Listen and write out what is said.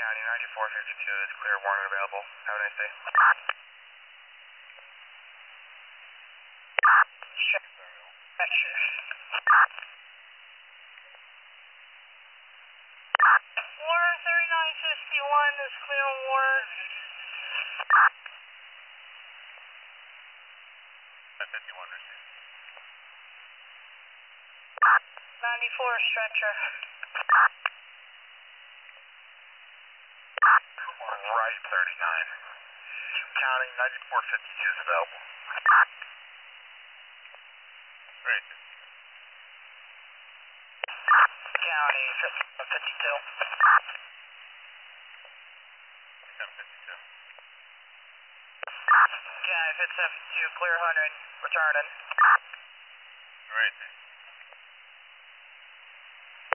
County, 9452 is clear, warrant available. Have a nice day. Sure. Warrant 3951 is clear on warrant. 51 received. 94 stretcher. Right 39. County, 9452 is available. Great. County 5752. 752. County 5752, clear 100, returning. Great.